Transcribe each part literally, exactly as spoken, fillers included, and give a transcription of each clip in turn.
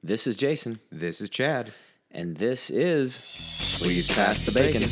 This is Jason. This is Chad. And this is Please Pass the Bacon.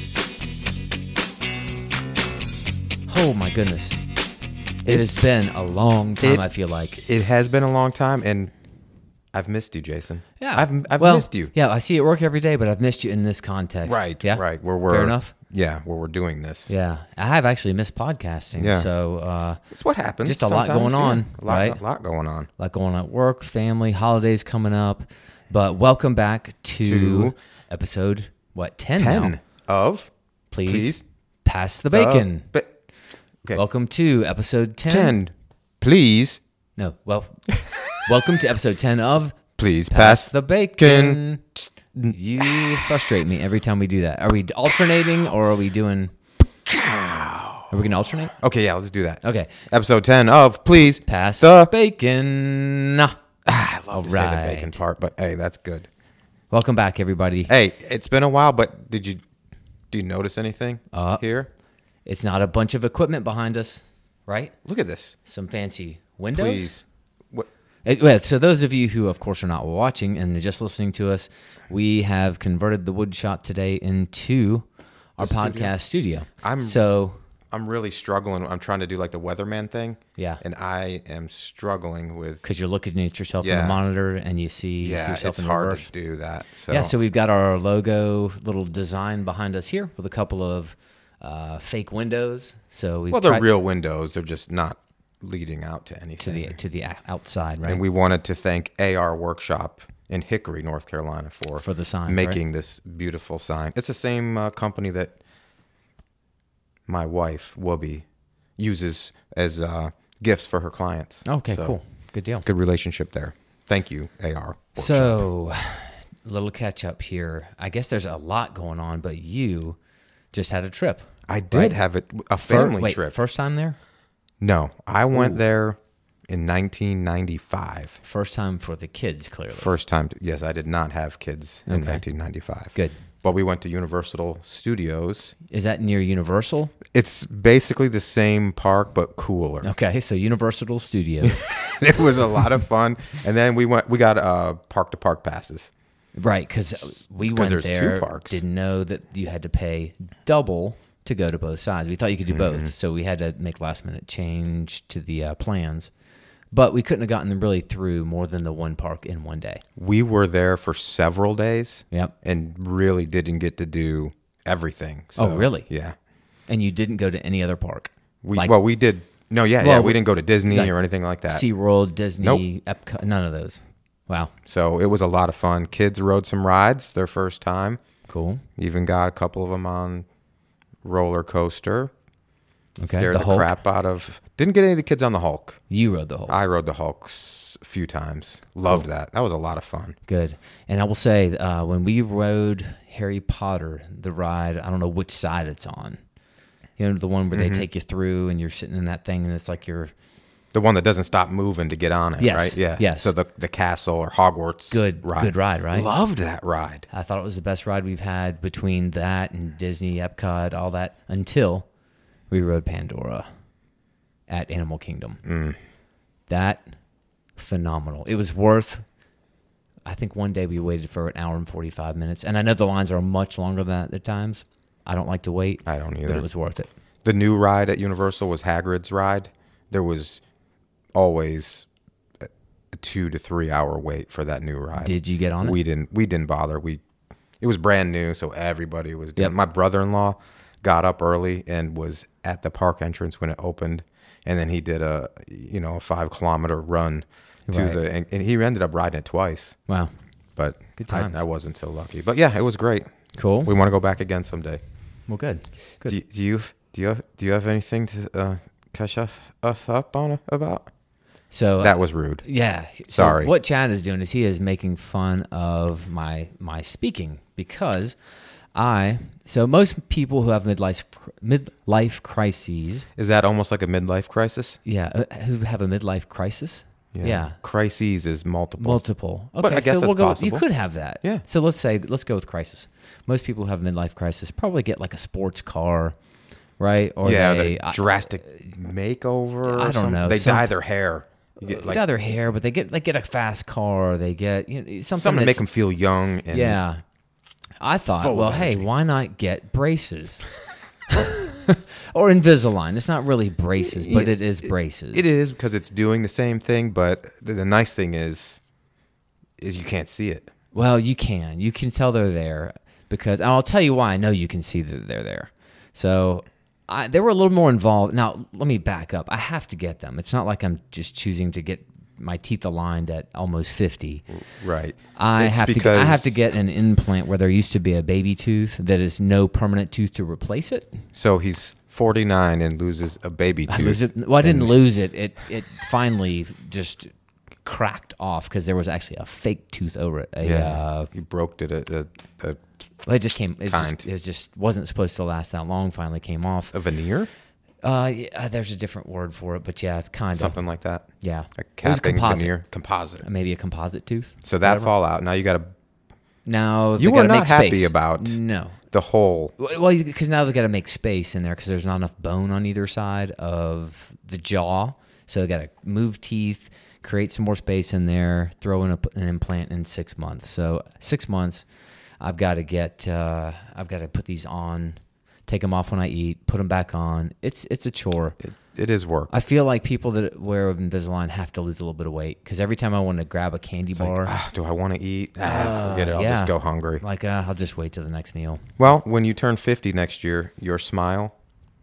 Oh my goodness. It It's- has been a long time, it- I feel like. It has been a long time, and I've missed you, Jason. Yeah. I've I've well, missed you. Yeah, I see you at work every day, but I've missed you in this context. Right, Yeah? right. Where we're Fair enough? Yeah, where we're doing this. Yeah. I have actually missed podcasting. Yeah. So, uh, It's what happens. Just a lot sometimes, going yeah. on, A lot, right? A lot going on. a lot going on at work, family, holidays coming up. But welcome back to, To episode, what, ten, Ten now? of Please, please pass the bacon. Uh, but okay. Welcome to episode ten. ten. Please, No, well, welcome to episode ten of please Pass pass the Bacon. You frustrate me every time we do that. Are we alternating or are we doing... Are we going to alternate? Okay, yeah, let's do that. Okay. Episode ten of please Pass the Bacon. Ah, I love All to say the right. bacon part, but hey, that's good. Welcome back, everybody. Hey, it's been a while, but did you do you notice anything Uh, here? It's not a bunch of equipment behind us, right? Look at this. Some fancy windows. Please. What? It, well, so those of you who, of course, are not watching and are just listening to us, we have converted the wood shop today into our The studio? podcast studio. I'm- so I'm really struggling. I'm trying to do like the weatherman thing. yeah, And I am struggling with because you're looking at yourself in Yeah. the monitor and you see yeah, yourself it's in hard reverse. to do that. So, Yeah, so we've got our logo little design behind us here with a couple of uh, fake windows. So we've well, they're tried real windows. They're just not leading out to anything. to the to the o- outside, right? And we wanted to thank A R Workshop in Hickory, North Carolina, for For the signs, making this beautiful sign. It's the same uh, company that my wife Whoopi uses as uh, gifts for her clients. Okay, So, cool, good deal. Good relationship there. Thank you, A R Workshop. So, a little catch up here. I guess there's a lot going on, but you just had a trip. I did right? have it a Fir- family wait, trip. First time there? No, I went Ooh. there in nineteen ninety-five. First time for the kids, clearly. First time. To, yes, I did not have kids in Okay. nineteen ninety-five. Good. But we went to Universal Studios. Is that near Universal? It's basically the same park, but cooler. Okay, so Universal Studios. It was a lot of fun. And then we went. We got uh, park to park passes. Right, because we 'Cause went there's two there, parks. didn't know that you had to pay double to go to both sides. We thought you could do Mm-hmm. both, so we had to make last minute change to the uh, plans. But we couldn't have gotten really through more than the one park in one day. We were there for several days. Yep. And really didn't get to do everything. So, Oh, really? Yeah. And you didn't go to any other park? We Like- well, we did. No, yeah, Well, yeah. we- We didn't go to Disney like or anything like that. SeaWorld, Disney, Nope. Epcot, none of those. Wow, So it was a lot of fun. Kids rode some rides their first time. cool. Even got a couple of them on roller coaster. Okay, Scared the the, Hulk? crap out of. Didn't get any of the kids on the Hulk. You rode the whole. I rode the Hulk s- a few times. Loved that. That was a lot of fun. Good. And I will say, uh, when we rode Harry Potter, the ride, I don't know which side it's on. You know, the one where Mm-hmm. they take you through and you're sitting in that thing and it's like you're The one that doesn't stop moving to get on it, Yes, right? Yeah. yes. So the the castle or Hogwarts good, ride. good ride, right? Loved that ride. I thought it was the best ride we've had between that and Disney, Epcot, all that, until we rode Pandora at Animal Kingdom. Mm. That, phenomenal. It was worth, I think one day we waited for an hour and forty-five minutes. And I know the lines are much longer than that at times. I don't like to wait, I don't but either. it was worth it. The new ride at Universal was Hagrid's ride. There was always a a two to three hour wait for that new ride. Did you get on it? We didn't. We didn't bother. We. It was brand new, so everybody was. Doing Yep. it. My brother-in-law got up early and was at the park entrance when it opened, and then he did a you know a five kilometer run to Right. the and, and he ended up riding it twice. Wow. But Good I, times. I wasn't so lucky. But yeah, it was great. Cool. We want to go back again someday. Well, good. Good. Do, do you do you have do you have anything to uh, catch us, us up on about? So That was rude. Yeah. So Sorry. what Chad is doing is he is making fun of my my speaking because I so most people who have midlife midlife crises, Is that almost like a midlife crisis? yeah, uh, who have a midlife crisis, yeah, Crises is multiple. multiple. Okay, But I guess so we'll that's go. possible. You could have that. Yeah. So let's say let's go with crisis. Most people who have a midlife crisis probably get like a sports car, right? Or yeah, they, the I- drastic makeover. or I don't something. know, They some- dye their hair. You get like, like dye their hair, but they get they get a fast car. They get you know, something, something to that's- make them feel young. And Yeah. I thought, full of well, hey, energy. why not get braces? Or Invisalign. It's not really braces, but it is braces. It is because it's doing the same thing, but the, the nice thing is, is you can't see it. Well, you can. You can tell they're there because, and I'll tell you why I know you can see that they're there. So I, they were a little more involved. Now, let me back up. I have to get them. It's not like I'm just choosing to get my teeth aligned at almost fifty. Right. I It's have to. because- I have to get an implant where there used to be a baby tooth that is no permanent tooth to replace it. So he's forty-nine and loses a baby I tooth. lose it. Well, I didn't and- lose it. It it finally just cracked off because there was actually a fake tooth over it. A, Yeah, uh, you broke it. A, a, a, well, it just came. It Kind. just, it just wasn't supposed to last that long. Finally came off. a veneer, Uh, yeah, there's a different word for it, but yeah, kind of. something like that. Yeah, A it was capping composite. veneer, composite. Maybe a composite tooth. So that whatever. fall out. Now you got to Now You they were gotta not make happy space. about- No. the whole. Well, because now they got to make space in there because there's not enough bone on either side of the jaw. So they got to move teeth, create some more space in there, throw in a, an implant in six months. So six months, I've got to get, uh, I've got to put these on, take them off when I eat, put them back on. It's it's a chore. It, it is work. I feel like people that wear Invisalign have to lose a little bit of weight because every time I want to grab a candy It's bar, like, ah, do I want to eat? Ah, Uh, forget it. I'll yeah. just go hungry. like uh, I'll just wait till the next meal. Well, when you turn fifty next year, your smile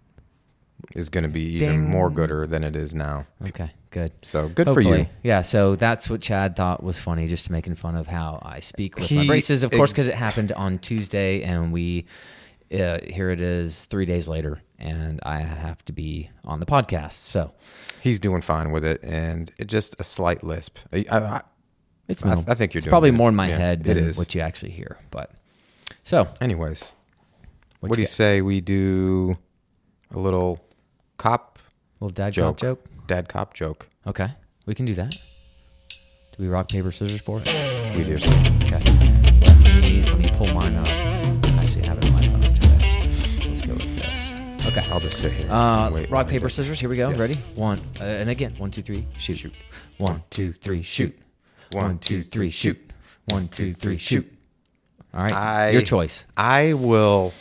is going to be even Ding. more gooder than it is now. Okay, good. So good Hopefully. for you. Yeah, so that's what Chad thought was funny, just making fun of how I speak with my He- braces. Of course, ex- because it happened on Tuesday, and we uh, here it is three days later, and I have to be on the podcast. So He's doing fine with it, and it just a slight lisp. I, I, it's I, minimal. I think you're it's doing probably good. more in my Yeah, head it than is. what you actually hear. But so, Anyways, what, what do you say we do a little cop little dad joke? joke? joke? Dad cop joke. Okay, we can do that. Do we rock paper scissors for it? We do. Okay. Let me let me pull mine up. I actually have it on my phone today. Let's go with this. Okay. I'll just sit here. Uh, and wait rock, while paper, you- scissors. Here we go. Yes. Ready? One. Uh, and again. One, two, three. Shoot. Shoot. One, two, three. Shoot. One, two, three. Shoot. One, two, three. Shoot. All right. I- Your choice. I will.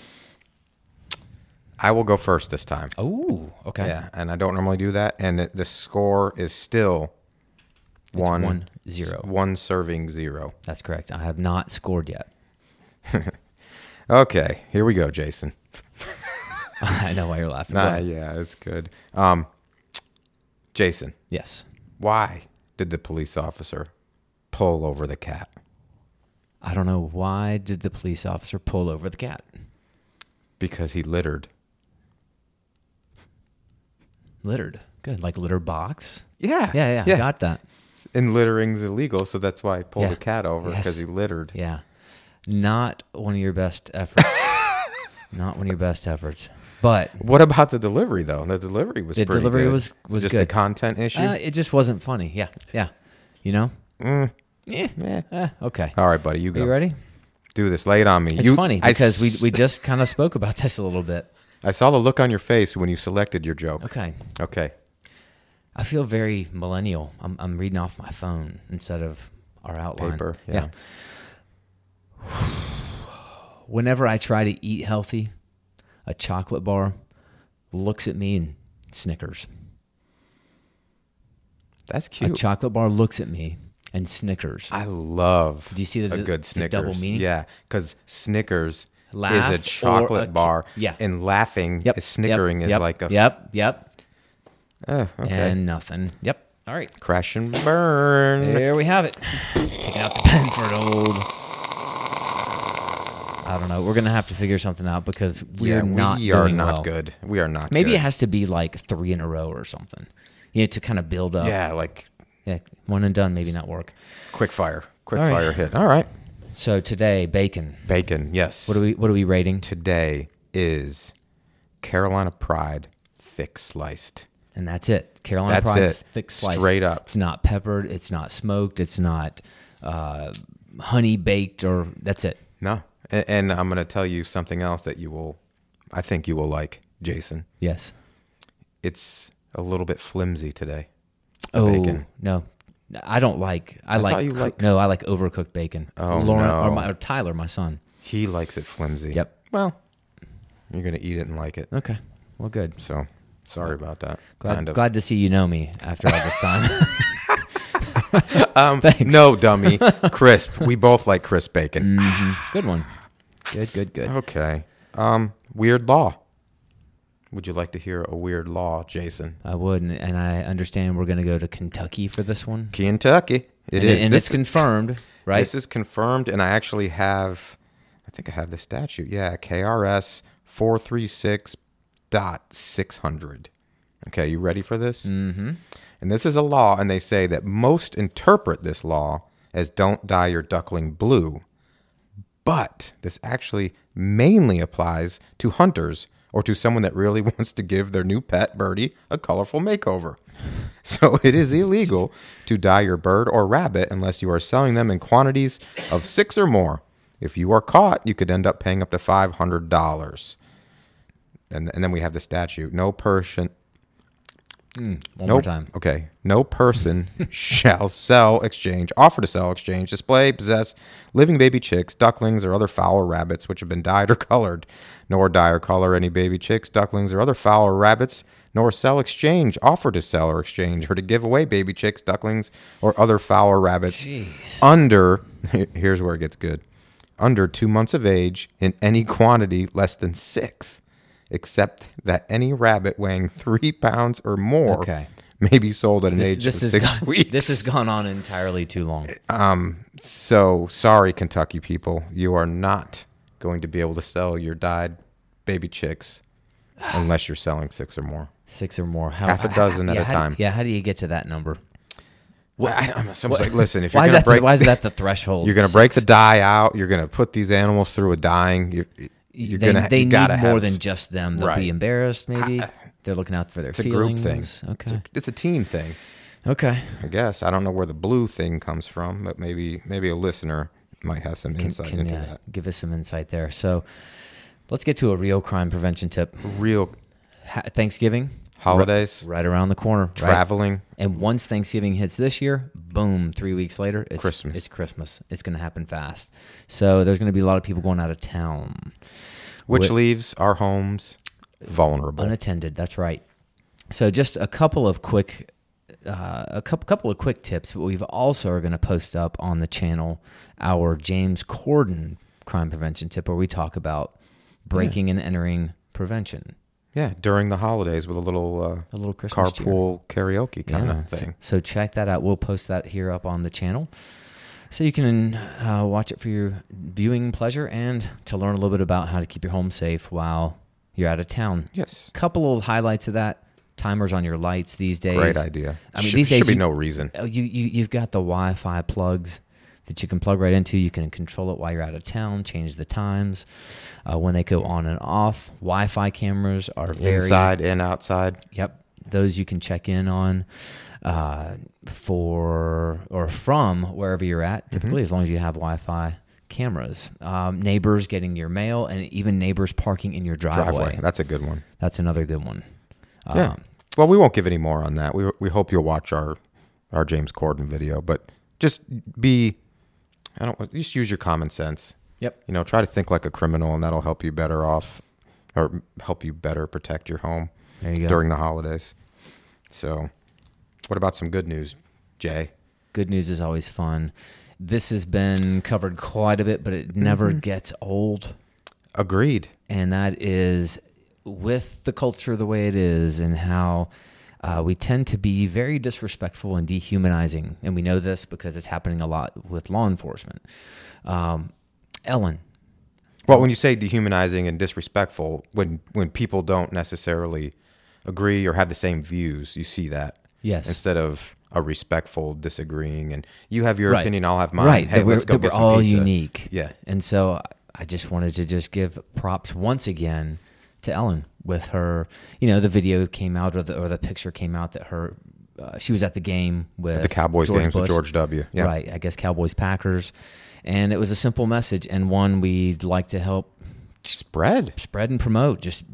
I will go first this time. Oh. Okay. Yeah, and I don't normally do that, and it, the score is still It's one, one, zero. one serving zero. That's correct. I have not scored yet. Okay, here we go, Jason. I know why you're laughing. Go Nah, ahead. yeah, it's good. Um, Jason, Yes. why did the police officer pull over the cat? I don't know why did the police officer pull over the cat. Because he littered. Littered. Good. Like litter box. Yeah, Yeah, yeah. I got that. And littering's illegal, so that's why I pulled Yeah. the cat over Yes. because he littered. Yeah. Not one of your best efforts. Not one of your best efforts. But What about the delivery though? The delivery was The pretty delivery good. was- was just good. the content issue. uh, it just wasn't funny. Yeah. Yeah. You know? Mm. Yeah. Yeah. Eh, okay. All right, buddy, you Are go. you ready? Do this. Lay it on me. It's You- funny I because s- we we just kind of spoke about this a little bit. I saw the look on your face when you selected your joke. Okay. Okay. I feel very millennial. I'm I'm reading off my phone instead of our outline. Paper. Yeah. Whenever I try to eat healthy, a chocolate bar looks at me and snickers. That's A cute. chocolate bar looks at me and snickers. I love Do you see the- a good the Snickers. double meaning? Yeah, because Snickers Laugh is or a chocolate a- bar. yeah. And laughing, Yep. is snickering yep, is yep, like a Yep. Yep. Eh, okay. And nothing. Yep. All right. Crash and burn. There we have it. Taking out the pen for an old. I don't know. We're gonna have to figure something out because we're yeah, not we are doing not well. good. We are not Maybe good. it has to be like three in a row or something. You know, to kind of build up. Yeah, like Yeah. One and done. Maybe not work. quick fire. Quick All right. fire hit. All right. So today, bacon. Bacon, yes. What are we? What are we rating? Today is Carolina Pride thick sliced. And that's it. Carolina That's Pride's it. thick slice. Straight up. It's not peppered. It's not smoked. It's not uh, honey baked. Or that's it. No. And, and I'm going to tell you something else that you will, I think you will like, Jason. Yes. It's a little bit flimsy today. Oh bacon. no, I don't like. I, I like, thought you cook- like- No, I like overcooked bacon. Oh, Lauren, no. or, my, or Tyler, my son. He likes it flimsy. Yep. Well, you're gonna eat it and like it. Okay. Well, good. So, sorry about that. Glad, kind of. glad to see you know me after all this time. Um, Thanks. no, dummy. Crisp. We both like crisp bacon. Mhm. Good one. Good, good, good. Okay. Um, weird law. Would you like to hear a weird law, Jason? I would, and, and I understand we're going to go to Kentucky for this one. Kentucky. It and is. and This it's is- confirmed, right? This is confirmed, and I actually have, I think I have the statute. Yeah, K R S four thirty-six dot six hundred. Okay, you ready for this? Mm-hmm. And this is a law, and they say that most interpret this law as don't dye your duckling blue. But this actually mainly applies to hunters or to someone that really wants to give their new pet birdie a colorful makeover. So it is illegal to dye your bird or rabbit unless you are selling them in quantities of six or more. If you are caught, you could end up paying up to five hundred dollars. And, and then we have the statute. No person... Mm, one no, more time. Okay. No person shall sell, exchange, offer to sell, exchange, display, possess living baby chicks, ducklings, or other fowl or rabbits which have been dyed or colored, nor dye or color any baby chicks, ducklings, or other fowl or rabbits, nor sell, exchange, offer to sell or exchange, or to give away baby chicks, ducklings, or other fowl or rabbits Jeez. under, here's where it gets good, under two months of age in any quantity less than six, except that any rabbit weighing three pounds or more Okay. may be sold at an This, age this of has six gone, weeks. This has gone on entirely too long. Um, so sorry, Kentucky people, you are not going to be able to sell your dyed baby chicks unless you're selling six or more. Six or more. How, Half a dozen how- at yeah, a how do- time. yeah, how do you get to that number? Well, I, I'm someone's like, listen, if Why you're is, gonna that break, the, why is that the threshold? you're gonna break the Six? dye out. You're gonna put these animals through a dyeing. You, you're they gonna. they you need gotta more have, than just them. They'll Right. be embarrassed, maybe. They're looking out for their It's a feelings. group thing. Okay. It's a, it's a team thing. Okay. I guess I don't know where the blue thing comes from, but maybe maybe a listener might have some Can, insight can into uh, that. give us some insight there. So let's get to a real crime prevention tip. Real Ha- Thanksgiving, holidays, right around the corner. Right? traveling. And once Thanksgiving hits this year, boom, three weeks later, it's Christmas. It's Christmas. It's going to happen fast. So there's going to be a lot of people going out of town. Which Wh- leaves our homes vulnerable. Unattended. That's right. So just a couple of quick, uh, a couple couple of quick tips. But we've also are going to post up on the channel our James Corden crime prevention tip, where we talk about breaking and entering prevention. Yeah, during the holidays with a little uh, A little Christmas cheer. carpool karaoke kind Yeah. of thing. So, so check that out. We'll post that here up on the channel, so you can uh, watch it for your viewing pleasure and to learn a little bit about how to keep your home safe while you're out of town. Yes, Couple of highlights of that: timers on your lights these days. great idea. I mean, should, these days should be you- no reason. Oh, You you you've got the Wi-Fi plugs that you can plug right into. You can control it while you're out of town. Change the times uh, when they go on and off. Wi-Fi cameras are very Inside and outside. Yep, those you can check in on uh, for or from wherever you're at. Typically, as long as you have Wi-Fi cameras. Um, neighbors getting your mail, and even neighbors parking in your driveway. Driveway. That's a good one. That's another good one. Yeah. Um, Well, we won't give any more on that. We we hope you'll watch our our James Corden video, but just be I don't just use your common sense. Yep. You know, try to think like a criminal, and that'll help you better off, or help you better protect your home There you go. during the holidays. So, what about some good news, Jay? Good news is always fun. This has been covered quite a bit, but it never gets old. Agreed. And that is with the culture the way it is and how uh, we tend to be very disrespectful and dehumanizing. And we know this because it's happening a lot with law enforcement. Um, Ellen. Well, when you say dehumanizing and disrespectful, when when people don't necessarily agree or have the same views, you see that. Yes. Instead of a respectful disagreeing, and you have your Right. opinion, I'll have mine. Right. Hey, that we're, let's go that get we're some all pizza. unique. Yeah. And so I just wanted to just give props once again to Ellen with her, you know, the video came out or the, or the picture came out that her, uh, she was at the game with The Cowboys George games with Bush. George W. Yeah. Right. I guess Cowboys Packers. And it was a simple message and one we'd like to help Spread. spread and promote. Just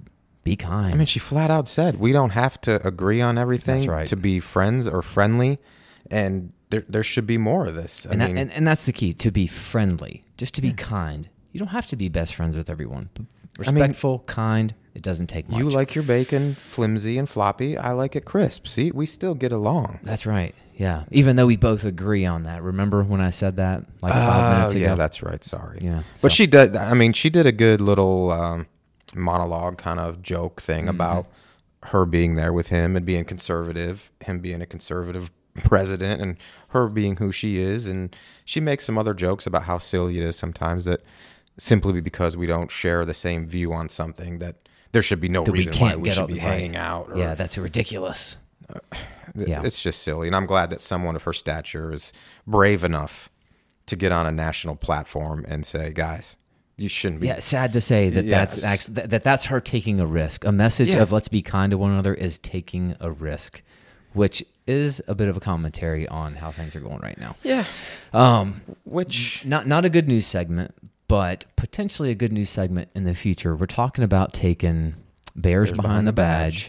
be kind. I mean, she flat out said we don't have to agree on everything That's right. to be friends or friendly, and there there should be more of this. I and, that, mean, and and that's the key, to be friendly, just to be kind. You don't have to be best friends with everyone. Respectful, kind. It doesn't take much. you like your bacon flimsy and floppy. I like it crisp. See, we still get along. That's right. Yeah. Even though we both agree on that. Remember when I said that like five Oh, minutes ago? yeah, that's right. Sorry. Yeah. But So- she did. I mean, she did a good little um, monologue kind of joke thing Mm-hmm. about her being there with him and being conservative, him being a conservative president, and her being who she is. And she makes some other jokes about how silly it is sometimes that simply because we don't share the same view on something that there should be no that we reason why can't we get should up be right. hanging out. Or, Yeah, that's ridiculous. Yeah. It's just silly. And I'm glad that someone of her stature is brave enough to get on a national platform and say, guys, you shouldn't be. Yeah, sad to say that Yeah, that's it's- actually, that, that that's her taking a risk. A message Yeah. of let's be kind to one another is taking a risk, which is a bit of a commentary on how things are going right now. Yeah. Um, Which, not not a good news segment, but potentially a good news segment in the future. We're talking about taking Bears, Behind, the Badge,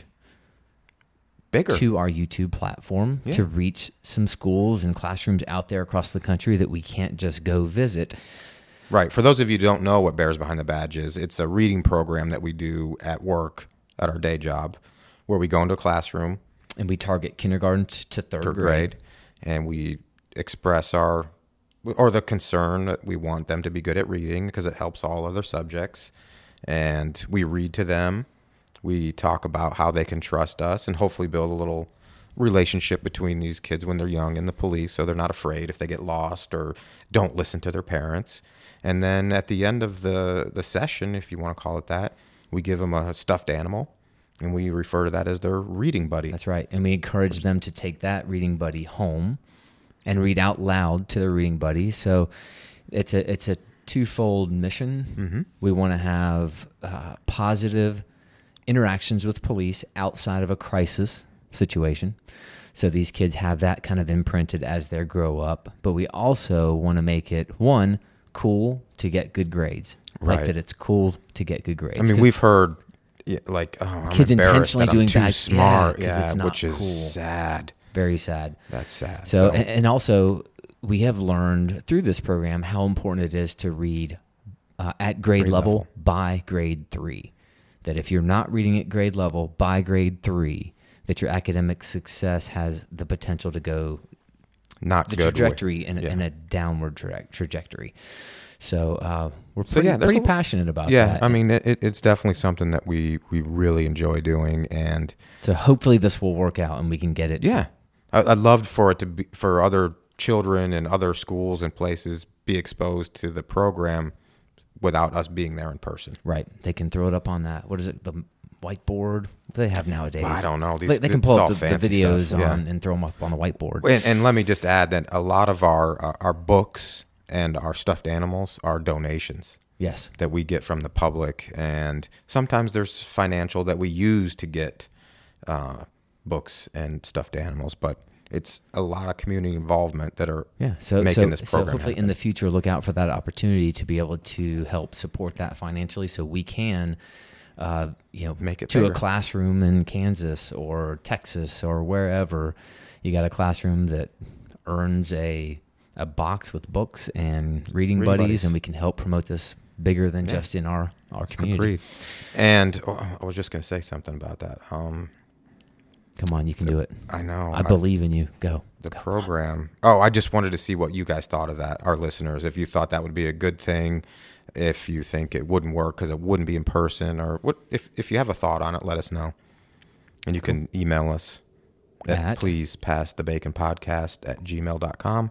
bigger. to our YouTube platform Yeah. to reach some schools and classrooms out there across the country that we can't just go visit. Right. For those of you who don't know what Bears Behind the Badge is, it's a reading program that we do at work, at our day job, where we go into a classroom, And we target kindergarten t- to third, third grade. grade, and we express our, or the concern that we want them to be good at reading because it helps all other subjects. And we read to them. We talk about how they can trust us and hopefully build a little relationship between these kids when they're young and the police, so they're not afraid if they get lost or don't listen to their parents. And then at the end of the, the session, if you want to call it that, we give them a stuffed animal, and we refer to that as their reading buddy. That's right. And we encourage them to take that reading buddy home and read out loud to their reading buddy. So it's a it's a twofold mission. Mm-hmm. We want to have uh, positive interactions with police outside of a crisis situation. So these kids have that kind of imprinted as they grow up. But we also want to make it, one, cool to get good grades. Like Right. that it's cool to get good grades. I mean, 'Cause we've heard yeah, like, oh, I'm Kids embarrassed intentionally that doing I'm too bad- yeah, smart, 'cause yeah, it's not which is cool. sad. very sad. That's sad. So, and, and also, we have learned through this program how important it is to read uh, at grade, Grade level, level. by grade three. That if you're not reading at grade level by grade three, that your academic success has the potential to go not the good. trajectory in, a- yeah. in a downward tra- trajectory. So uh, we're So, pretty, yeah, there's pretty a- passionate about Yeah, that. I mean, it, it- it's definitely something that we we really enjoy doing, and so hopefully this will work out and we can get it. yeah, I, I'd love for it to be for other children and other schools and places be exposed to the program without us being there in person. Right. They can throw it up on that. What is it? The whiteboard? What do they have nowadays? I don't know. These, They, they can it's pull all up the, the fancy videos stuff, yeah. on and throw them up on the whiteboard. And, and let me just add that a lot of our uh, our books and our stuffed animals are donations Yes. that we get from the public, and sometimes there's financial that we use to get uh, books and stuffed animals, but it's a lot of community involvement that are Yeah. So, making so, this so program hopefully in happen. the future, look out for that opportunity to be able to help support that financially so we can, uh, you know, Make it to bigger. a classroom in Kansas or Texas or wherever. You got a classroom that earns a a box with books and reading, Reading buddies, buddies. and we can help promote this bigger than Yeah. just in our, our community. Agreed. And oh, I was just going to say something about that. Um, Come on, you can do it. I know. I believe in you. Go. the program. Oh, I just wanted to see what you guys thought of that, our listeners. If you thought that would be a good thing, if you think it wouldn't work because it wouldn't be in person, or what? If if you have a thought on it, let us know. And you can email us at, At? please pass the bacon podcast at gmail dot com,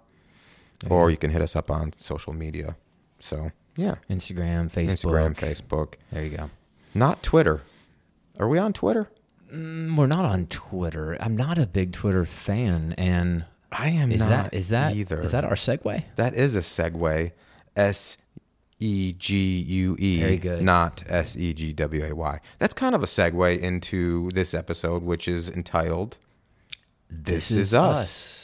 or you can hit us up on social media. So yeah, Instagram, Facebook. Instagram, Facebook, There you go. not Twitter. Are we on Twitter? Mm, we're not on Twitter. I'm not a big Twitter fan, and I am is not that is that either. is that our segue? That is a segue. S E G U E. Very good. Not S E G W A Y. That's kind of a segue into this episode, which is entitled This, Is, Us.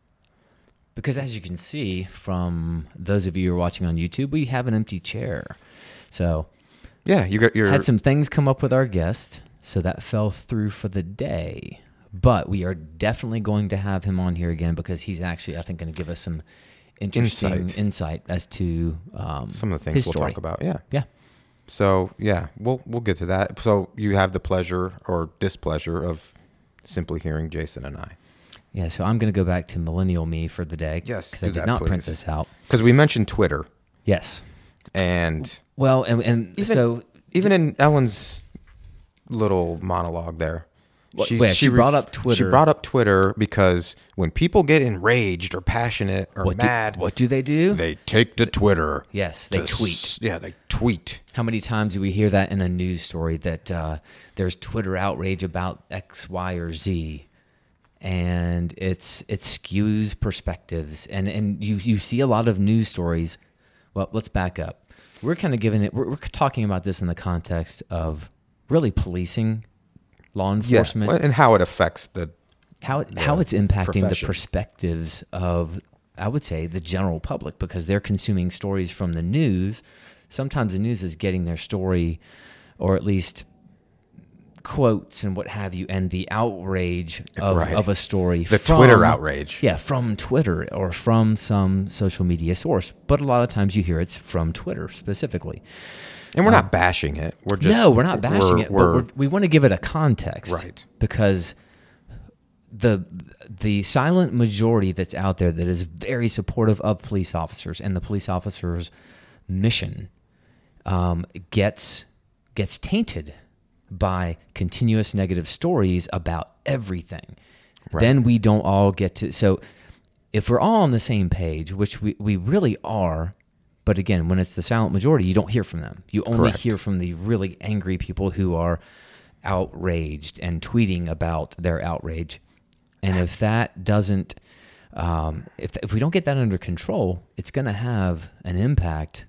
Because as you can see from those of you who are watching on YouTube, we have an empty chair. So Yeah, you got your had some things come up with our guest, So that fell through for the day. But we are definitely going to have him on here again because he's actually, I think, going to give us some interesting insight, insight as to um, some of the things his we'll story. talk about. Yeah. Yeah. So, yeah, we'll we'll get to that. So you have the pleasure or displeasure of simply hearing Jason and I. Yeah, so I'm going to go back to millennial me for the day. Yes, because I do did that, not please. print this out. Because we mentioned Twitter. Yes. And well, and, and even, so even in Ellen's little monologue there, Well, yeah, she brought up Twitter. She brought up Twitter because when people get enraged or passionate or what mad, do, what do they do? They take to Twitter. Yes, they to tweet. S- yeah, they tweet. How many times do we hear that in a news story that uh, there's Twitter outrage about X, Y, or Z, and it's it skews perspectives, and and you you see a lot of news stories. Well, let's back up. We're kind of giving it. We're, we're talking about this in the context of really policing. Law enforcement, yeah, and how it affects the how it, the how it's impacting profession. the perspectives of, I would say, the general public, because they're consuming stories from the news. Sometimes the news is getting their story, or at least quotes and what have you, and the outrage of, Right. of a story. the from, Twitter outrage. Yeah, from Twitter or from some social media source. But a lot of times you hear it's from Twitter specifically. And we're not bashing it. We're just no, we're not bashing we're, it, we're, but we're, we want to give it a context, Right. Because the the silent majority that's out there that is very supportive of police officers and the police officers' mission um, gets gets tainted by continuous negative stories about everything. Right. Then we don't all get to. So if we're all on the same page, which we, we really are. But again, when it's the silent majority, you don't hear from them. You only Correct. hear from the really angry people who are outraged and tweeting about their outrage. And if that doesn't, um, if if we don't get that under control, it's going to have an impact,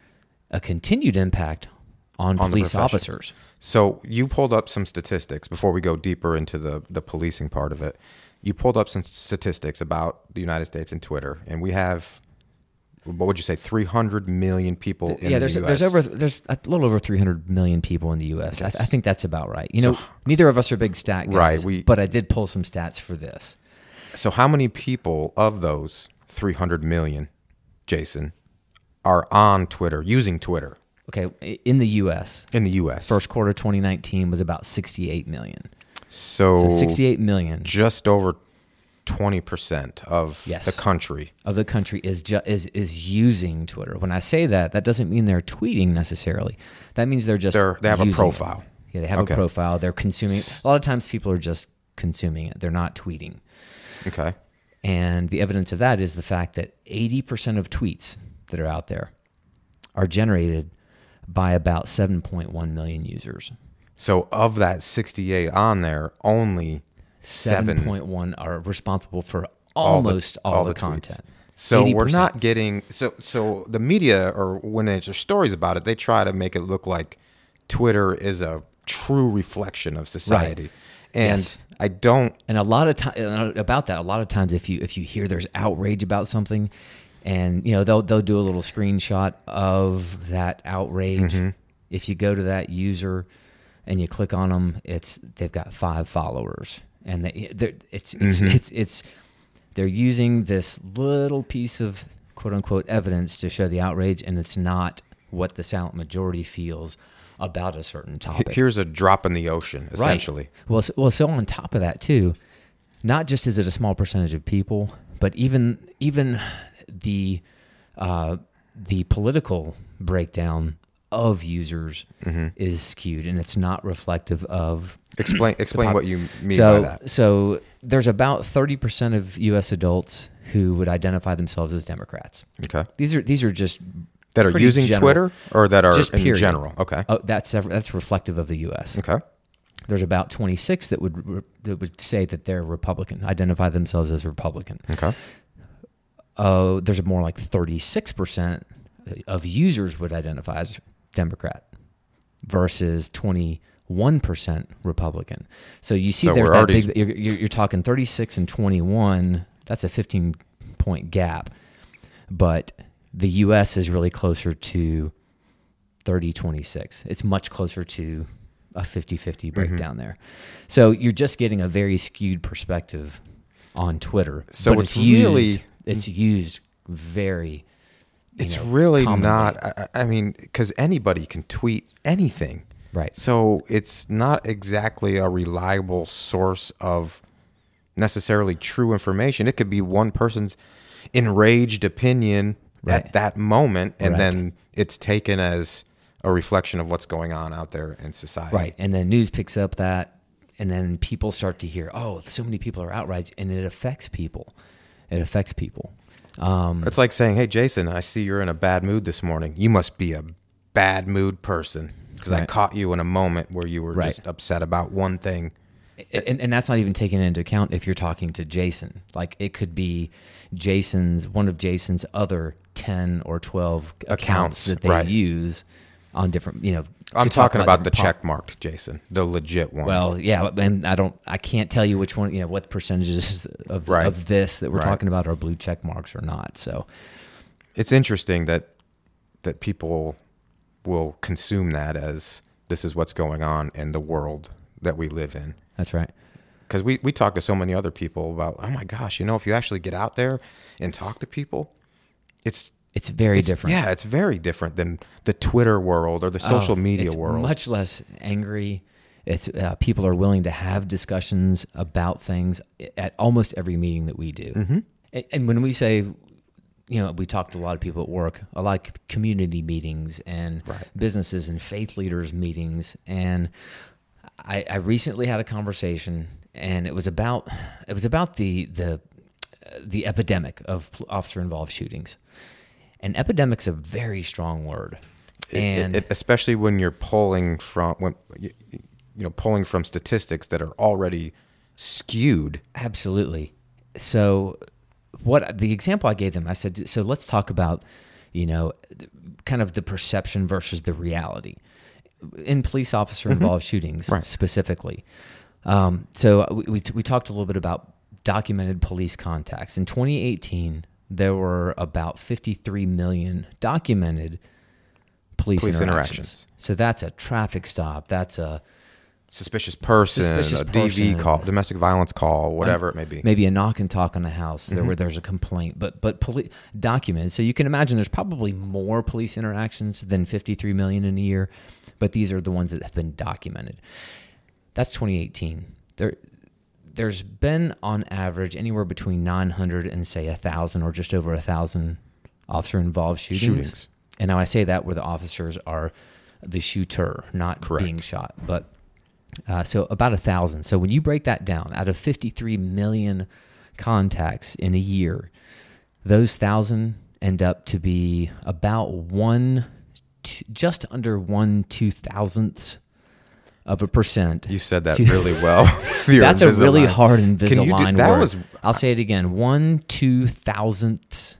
a continued impact on, On the police profession. officers. So you pulled up some statistics before we go deeper into the, the policing part of it. You pulled up some statistics about the United States and Twitter, and we have, what would you say, three hundred million people in yeah, the there's U S? there's over there's a little over three hundred million people in the U S. I, Yes. I think that's about right. You So- know, neither of us are big stat guys, Right, we- but I did pull some stats for this. So how many people of those three hundred million, Jason, are on Twitter, using Twitter Okay, in the U S, in the U S? first quarter twenty nineteen was about sixty-eight million. So, So sixty-eight million just over twenty percent of Yes. the country. of the country is ju- is is using Twitter. When I say that, that doesn't mean they're tweeting necessarily. That means they're just They're, they have a using it. profile. Yeah, they have Okay. a profile. They're consuming. A lot of times, people are just consuming it. They're not tweeting. Okay. And the evidence of that is the fact that eighty percent of tweets that are out there are generated by about seven point one million users. So of that sixty-eight on there, only seven seven point one are responsible for all the- almost all, all the, the tweets. content. So eighty we're percent. not getting so so the media, or when there's stories about it, they try to make it look like Twitter is a true reflection of society. And Yes. I don't And a lot of time about that, a lot of times if you if you hear there's outrage about something, and you know they'll they'll do a little screenshot of that outrage. Mm-hmm. If you go to that user and you click on them, it's they've got five followers, and they they're, it's it's, Mm-hmm. it's it's they're using this little piece of quote unquote evidence to show the outrage, and it's not what the silent majority feels about a certain topic. here's a drop in the ocean, essentially. Right. Well, so, well, so on top of that too, not just is it a small percentage of people, but even even the uh, the political breakdown of users Mm-hmm. is skewed, and it's not reflective of. Explain explain pop- what you mean so, by that. So there's about thirty percent of U S adults who would identify themselves as Democrats. Okay. These are these are just That are pretty using general. Twitter, or that are Just in period. general. Okay. Oh, that's ev- that's reflective of the U S. Okay. There's about twenty-six that would re- that would say that they're Republican, identify themselves as Republican. Okay. Uh, there's more like thirty-six percent of users would identify as Democrat versus twenty-one percent Republican. So you see So there's we're that already- big, you're, you're, you're talking thirty-six and twenty-one. That's a fifteen point gap. But the U S is really closer to thirty twenty-six. It's much closer to a fifty-fifty breakdown there. So you're just getting a very skewed perspective on Twitter. So but it's it's used, really- it's used very. you It's know, really commonly. not. I, I mean, because anybody can tweet anything. Right. So it's not exactly a reliable source of necessarily true information. It could be one person's enraged opinion Right. at that moment, and Right. then it's taken as a reflection of what's going on out there in society. Right. And then news picks up that, and then people start to hear, oh, so many people are outraged, and it affects people. It affects people. Um, It's like saying, "Hey, Jason, I see you're in a bad mood this morning. You must be a bad mood person because I Right. caught you in a moment where you were Right. just upset about one thing." and, and that's not even taken into account if you're talking to Jason. Like it could be Jason's, one of Jason's other ten or twelve accounts, Accounts, that they right. use on different, you know. I'm to talk talking about the different pop- check marked Jason, the legit one. Well, yeah, and I don't, I can't tell you which one, you know, what percentages of, Right. of this that we're Right. talking about are blue check marks or not. So, it's interesting that that people will consume that as this is what's going on in the world that we live in. that's right. Because we, we talk to so many other people about, oh my gosh, you know, if you actually get out there and talk to people, it's It's very it's- different. Yeah, it's very different than the Twitter world or the social Oh, media it's world. much less angry. It's uh, people are willing to have discussions about things at almost every meeting that we do. Mm-hmm. And, and when we say, you know, we talk to a lot of people at work, a lot of community meetings and Right. businesses and faith leaders meetings. And I, I recently had a conversation, and it was about it was about the the the epidemic of officer involved shootings. And epidemic's a very strong word. It- And it- especially when you're pulling from when you, you know pulling from statistics that are already skewed. absolutely. So what the example I gave them, I said, so let's talk about, you know, kind of the perception versus the reality in police officer involved shootings Right. specifically. Um, so we, we, we talked a little bit about documented police contacts. In twenty eighteen, there were about fifty-three million documented police, Police interactions. interactions. So that's a traffic stop. That's a Suspicious person, Suspicious a D V person. call, domestic violence call, whatever it may be. maybe a knock and talk on the house there Mm-hmm. where there's a complaint, but but poli- documented. So you can imagine there's probably more police interactions than fifty-three million in a year, but these are the ones that have been documented. That's twenty eighteen. There, there's been on average anywhere between nine hundred and say a thousand or just over a thousand officer involved shootings. Shootings. And now I say that where the officers are the shooter, not Correct. being shot, but. Uh, so about a thousand. So when you break that down, out of fifty-three million contacts in a year, those thousand end up to be about one, two, just under one two thousandths of a percent. You said that See- really well. Your That's a really Invisalign. hard Can you do- Invisalign that word. was I'll say it again: one two thousandths.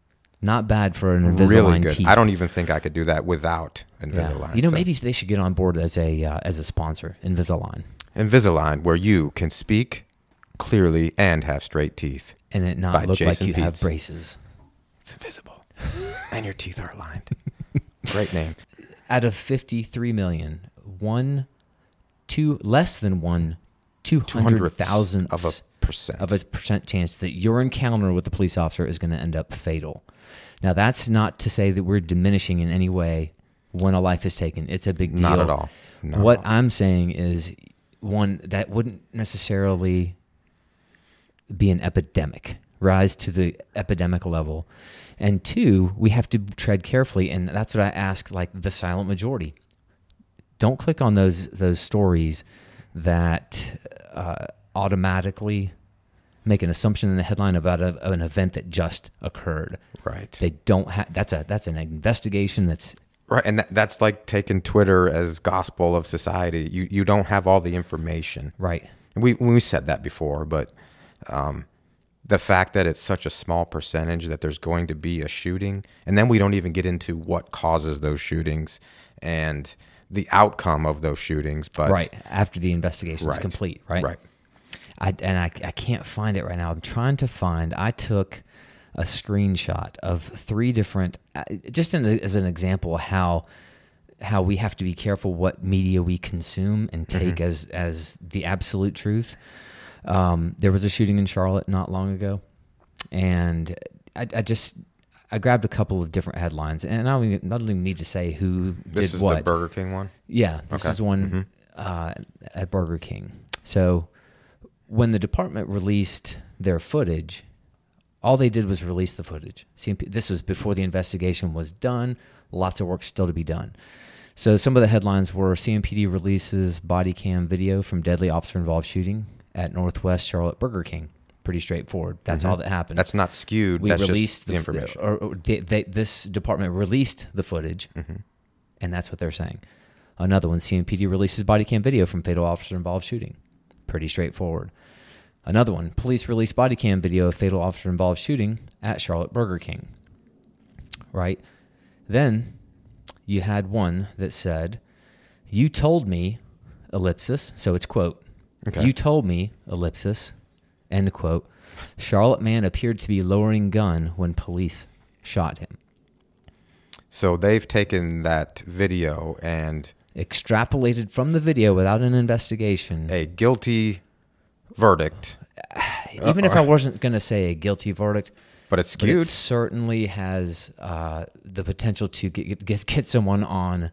Not bad for an Invisalign really good. teeth. I don't even think I could do that without Invisalign. Yeah. You know, So, maybe they should get on board as a uh, as a sponsor, Invisalign, Invisalign, where you can speak clearly and have straight teeth. and it not By look Jason like you have Beetz. braces. It's invisible, and your teeth are aligned. Great name. Out of fifty-three million, one, two, less than one, two hundred thousandths of a percent. of a percent chance that your encounter with the police officer is going to end up fatal. Now, that's not to say that we're diminishing in any way when a life is taken. It's a big deal. Not at all. Not at what all. I'm saying is, one, that wouldn't necessarily be an epidemic, rise to the epidemic level. And two, we have to tread carefully, and that's what I ask, like the silent majority. Don't click on those those stories that uh, automatically make an assumption in the headline about a, an event that just occurred. Right. They don't have. That's a that's an investigation. That's Right, and that, that's like taking Twitter as gospel of society. You you don't have all the information. right. We we said that before, but um, the fact that it's such a small percentage that there's going to be a shooting, and then we don't even get into what causes those shootings and the outcome of those shootings. But Right after the investigation is Right. complete. Right. right, I, and I, I can't find it right now. I'm trying to find. I took a screenshot of three different, uh, just in a, as an example, how how we have to be careful what media we consume and take Mm-hmm. as as the absolute truth. Um, there was a shooting in Charlotte not long ago, and I, I just I grabbed a couple of different headlines, and I don't even, I don't even need to say who This did is what. the Burger King one? Yeah, this Okay. is one Mhm. uh, at Burger King. So when the department released their footage, all they did was release the footage. C M P, this was before the investigation was done. Lots of work still to be done. So some of the headlines were C M P D releases body cam video from deadly officer-involved shooting at Northwest Charlotte Burger King. Pretty straightforward. That's all that happened. That's not skewed. we That's released just the information. Or, or they, they, this department released the footage, Mm-hmm. and that's what they're saying. Another one, C M P D releases body cam video from fatal officer-involved shooting. Pretty straightforward. Another one, police release body cam video of fatal officer-involved shooting at Charlotte Burger King. Right? Then you had one that said, you told me, ellipsis, so it's quote, Okay. you told me, ellipsis, end quote, Charlotte man appeared to be lowering gun when police shot him. So they've taken that video and Extrapolated from the video without an investigation. a guilty verdict, Even if I wasn't going to say a guilty verdict, but it's but it skewed. certainly has uh, the potential to get get, get someone on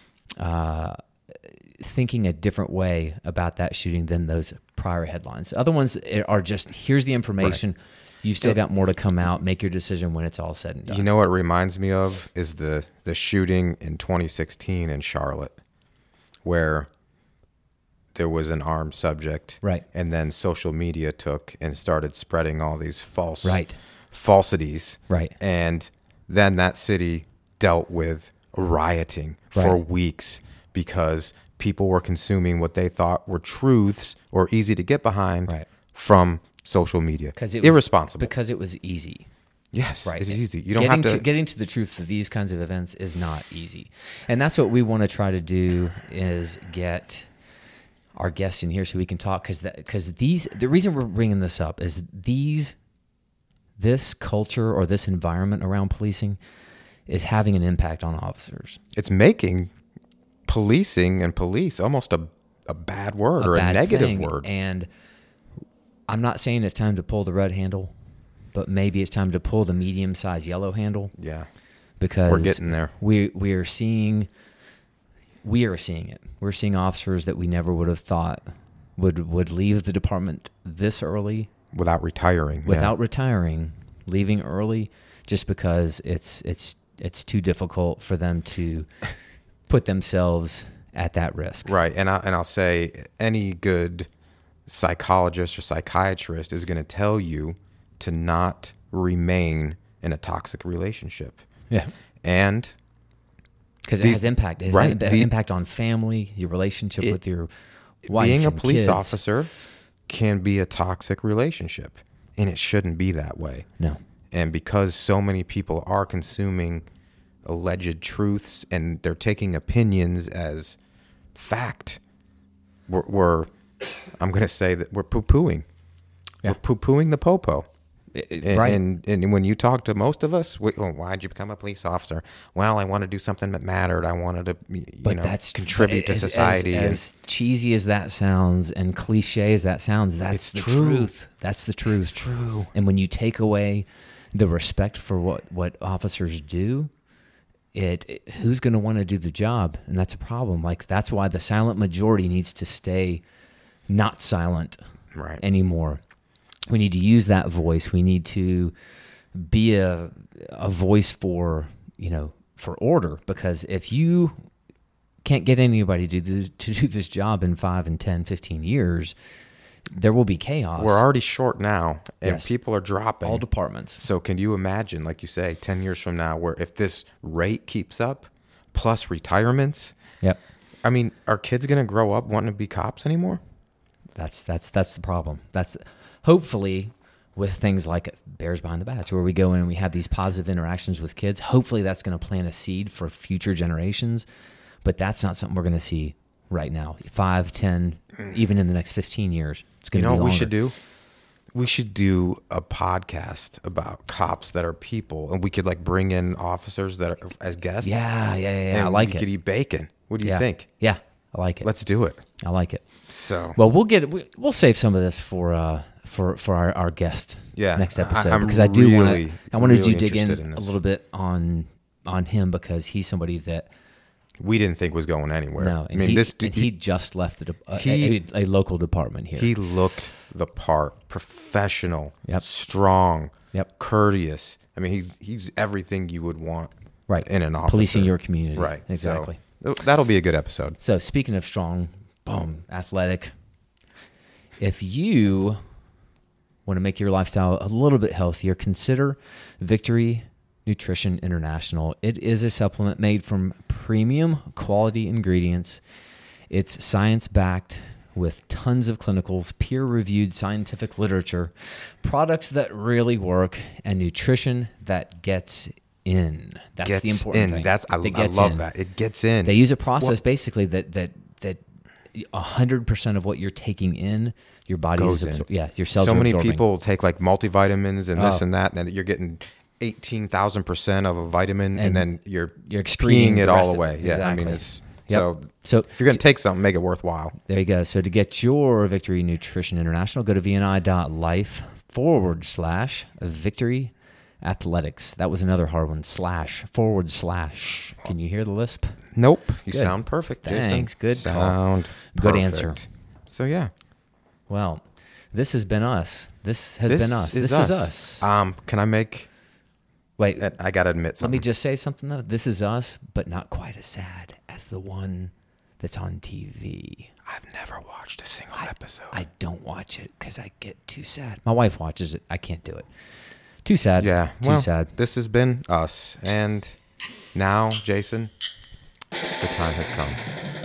uh, thinking a different way about that shooting than those prior headlines. The other ones are just, here's the information. You've still got more to come out. Make your decision when it's all said and done. You know what it reminds me of is the the shooting in twenty sixteen in Charlotte, where there was an armed subject, Right. and then social media took and started spreading all these false Right. falsities, Right. and then that city dealt with rioting for Right. weeks because people were consuming what they thought were truths or easy to get behind Right. from social media. Because it was irresponsible. Because it was easy. Yes, Right. it's easy. You don't getting have to. getting to the truth of these kinds of events is not easy, and that's what we want to try to do is get our guests in here so we can talk, because because these the reason we're bringing this up is these this culture or this environment around policing is having an impact on officers. It's making policing and police almost a a bad word or a bad negative thing. word. And I'm not saying it's time to pull the red handle, but maybe it's time to pull the medium-sized yellow handle. Yeah, Because we're getting there. We we are seeing we are seeing it. We're seeing officers that we never would have thought would would leave the department this early Without retiring. yeah. without retiring, leaving early just because it's it's it's too difficult for them to put themselves at that risk. Right, and I and I'll say any good psychologist or psychiatrist is going to tell you to not remain in a toxic relationship, Yeah. and Because it These- has impact. It has right, an the- impact on family, your relationship It- with your wife. being a and police kids. officer can be a toxic relationship, and it shouldn't be that way. No. And because so many people are consuming alleged truths and they're taking opinions as fact, we're, we're I'm going to say that we're poo-pooing. Yeah. We're poo-pooing the popo. It- it- And, right. and and when you talk to most of us, we, well, why'd you become a police officer? Well, I want to do something that mattered. I wanted to, you but know, that's contribute to as- society. As, and- as cheesy as that sounds and cliche as that sounds, that's It's the true. truth. That's the truth. It's true. And when you take away the respect for what, what officers do, it, it who's going to want to do the job? And that's a problem. Like that's why the silent majority needs to stay not silent Right. anymore. We need to use that voice. We need to be a a voice for, you know, for order, because if you can't get anybody to do, to do this job in five and ten, fifteen years, there will be chaos. We're already short now, and Yes. people are dropping. all departments. So can you imagine, like you say, ten years from now, where if this rate keeps up, plus retirements, Yep. I mean, are kids going to grow up wanting to be cops anymore? That's that's that's the problem. That's hopefully with things like Bears Behind the Badge, where we go in and we have these positive interactions with kids. Hopefully, that's going to plant a seed for future generations. But that's not something we're going to see right now. Five, ten, even in the next fifteen years. It's You going to know be what we longer. should do? We should do a podcast about cops that are people, and we could like bring in officers that are as guests. Yeah, yeah, yeah. yeah. And I like we it. could eat bacon. What do you yeah. think? Yeah, I like it. Let's do it. I like it. So, Well, we'll get we, we'll save some of this for uh for for our, our guest. Yeah, next I- episode I'm because I do want really, to I wanted really to dig in, interested in a this. little bit on on him because he's somebody that we didn't think was going anywhere. no, I and mean, he, this and dude, he just left a, a, he- a, a local department here. he looked the part. Professional, Yep. strong, Yep. courteous. I mean, he's he's everything you would want right in an officer. policing your community. Right. exactly. So, that'll be a good episode. So speaking of strong, boom, athletic, if you want to make your lifestyle a little bit healthier, consider Victory Nutrition International. It is a supplement made from premium quality ingredients. It's science-backed with tons of clinicals, peer-reviewed scientific literature, products that really work, and nutrition that gets in. That's Gets the important in. thing. That's I, It I gets love in. that. It gets in. They use a process Well- basically that that that a hundred percent of what you're taking in, your body Goes is absor- in. yeah, your cells. so are many absorbing. people take like multivitamins and this Oh. and that, and then you're getting eighteen thousand percent of a vitamin, and, And then you're you're excreting peeing it the all rest of away. it. Yeah, I mean Exactly. it's Yep. so. So If you're gonna take something, make it worthwhile. there you go. So to get your Victory Nutrition International, go to V N I dot life forward slash Victory Athletics. That was another hard one. Slash forward slash. Can you hear the lisp? Nope, you Good. sound perfect, Jason. Thanks. Good call. Sound Good perfect. answer. So yeah, Well, this has been us. This has this been us. Is this us. is us. Um, can I make? Wait, I gotta admit let something. me just say something though. This is us, but not quite as sad as the one that's on T V. I've never watched a single episode. I don't watch it because I get too sad. My wife watches it. I can't do it. Too sad. Yeah, Too well, sad. this has been us, and now, Jason, the time has come.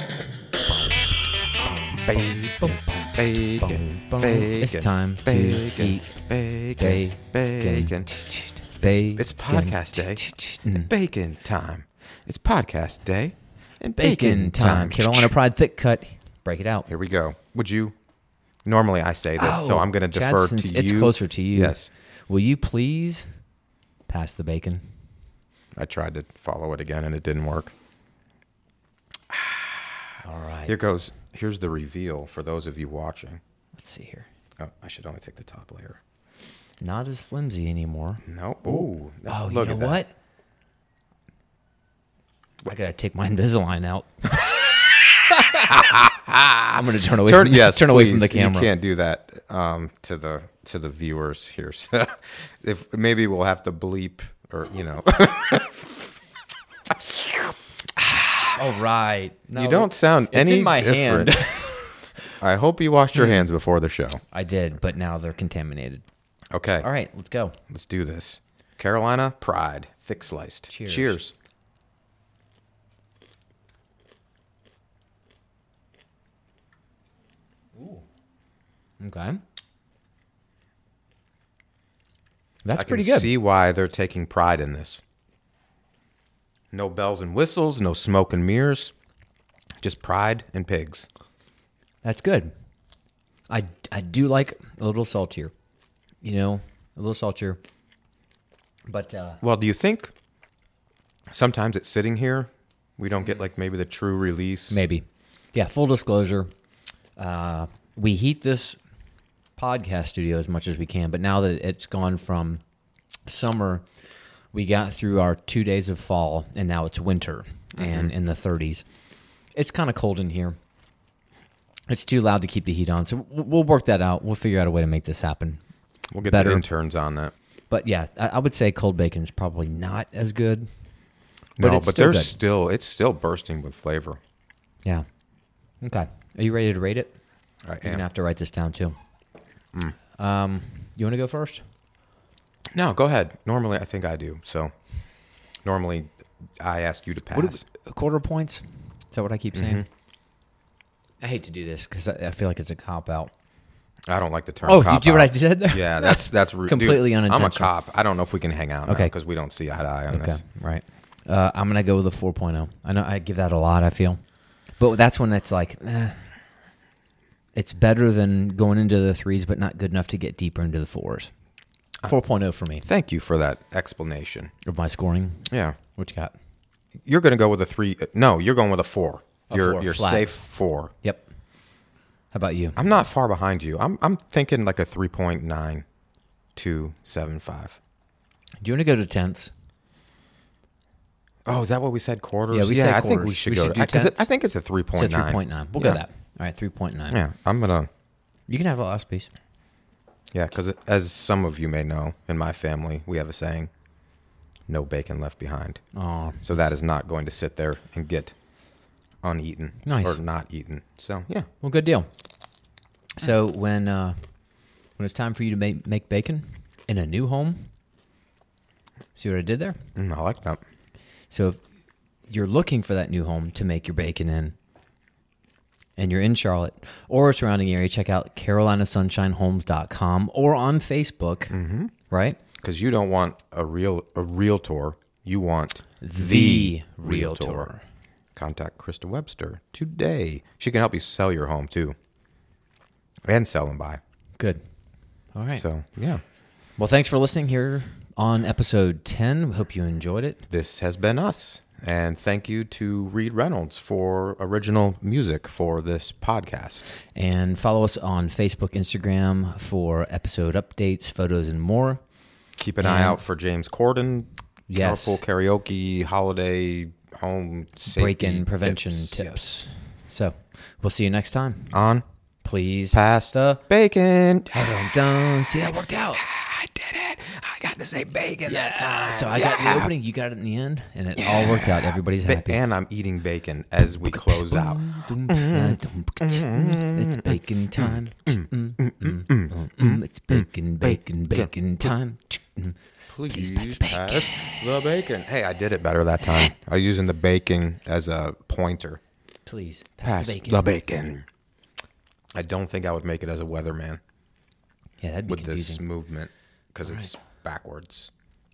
Bacon, bacon, Boom, boom. bacon. It's time to bacon, eat bacon, bacon. Bacon. It's podcast day. Mm. Bacon time. It's podcast day. And Bacon time. Carolina Pride thick cut. Break it out. Here we go. Would you? Normally I say this, so Oh, I'm going to Chad, defer since to you. It's closer to you. Yes. Will you please pass the bacon? I tried to follow it again, and it didn't work. All right. Here goes. Here's the reveal for those of you watching. Let's see here. Oh, I should only take the top layer. Not as flimsy anymore. No. Ooh. Oh, look you at know that. what? I gotta take my Invisalign out. I'm gonna turn away. Turn, from, yes, turn away from the please. camera. You can't do that um, to the to the viewers here. So if maybe we'll have to bleep or you know. All right. No, you don't sound it's any in my different. hand. I hope you washed your hands before the show. I did, but now they're contaminated. Okay. All right, let's go. Let's do this. Carolina Pride, thick sliced. Cheers. Cheers. Okay. That's I pretty can good. see why they're taking pride in this. No bells and whistles, no smoke and mirrors, just pride and pigs. That's good. I, I do like a little saltier. You know, a little saltier. But uh, Well, do you think sometimes it's sitting here, we don't get like maybe the true release? maybe. Yeah, full disclosure. Uh, we heat this podcast studio as much as we can, but now that it's gone from summer, we got through our two days of fall, and now it's winter and in the thirties. It's kind of cold in here. It's too loud to keep the heat on, so w- we'll work that out. We'll figure out a way to make this happen. We'll get better. the interns on that. But yeah, I, I would say cold bacon is probably not as good. But No, it's but still there's good. still, it's still bursting with flavor. Yeah. Okay. Are you ready to rate it? I You're going am. to have to write this down too. Um, you want to go first? No, go ahead. Normally, I think I do. So, normally, I ask you to pass. What do- quarter points? Is that what I keep saying? I hate to do this because I, I feel like it's a cop out. I don't like the term. Oh, cop did you hear what I out. did there? Yeah, that's that's rude. Completely Dude, I'm a unintentional. cop. I don't know if we can hang out Okay. because we don't see eye to eye on Okay, this. right. Uh, I'm going to go with a four point oh. I know I give that a lot, I feel. But that's when it's like, eh, It's better than going into the threes, but not good enough to get deeper into the fours. four point oh for me. Thank you for that explanation. Of my scoring. Yeah. What you got? You're going to go with a three. No, you're going with a four. A you're four, you're flat. safe four. Yep. How about you? I'm not far behind you. I'm I'm thinking like a three point nine two seven five. Do you want to go to tenths? Oh, is that what we said? Quarters? Yeah, we said I think quarters. we should We go. should do Because tenths? I think it's a three So point nine. three point nine. We'll yeah. go that. All right, three point nine. Yeah, I'm gonna. You can have the last piece. Yeah, because as some of you may know, in my family we have a saying: "No bacon left behind." Oh, So that is not going to sit there and get uneaten Nice. or not eaten. So yeah, well, good deal. So when uh, when it's time for you to make make bacon in a new home, see what I did there? mm, I like that. So if you're looking for that new home to make your bacon in, and you're in Charlotte or surrounding area, check out carolina sunshine homes dot com or on Facebook, Mm-hmm. right? Because you don't want a real a realtor, you want The Realtor. Contact Krista Webster today. She can help you sell your home too, and sell and buy. Good. All right. So yeah, Well, thanks for listening here on episode ten. We hope you enjoyed it. this has been us, and thank you to Reed Reynolds for original music for this podcast. And follow us on Facebook, Instagram for episode updates, photos, and more. Keep an eye And- out for James Corden. Yes. Carpool karaoke, holiday, home safety Break-in prevention tips. tips. So we'll see you next time. On Please. past the bacon. dun, dun. See, that worked out. I did it. I got to say bacon that time. So I got the opening, you got it in the end, and it all worked out. Everybody's Ba- happy. and I'm eating bacon as we close out. It's bacon time. It's bacon, bacon, bacon time. Please, pass the pass, bacon. the bacon. Hey, I did it better that time. I was using the bacon as a pointer. Please pass, Pass the bacon. the bacon. I don't think I would make it as a weatherman Yeah, that'd be with this confusing. movement because it's backwards.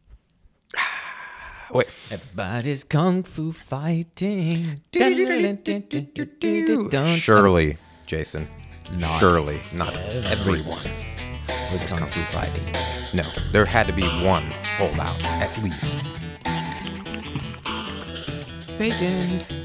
Wait. Everybody's kung fu fighting. Surely, Jason. Not Surely, not everyone was kung fu fighting. No, there had to be one holdout, at least. Bacon.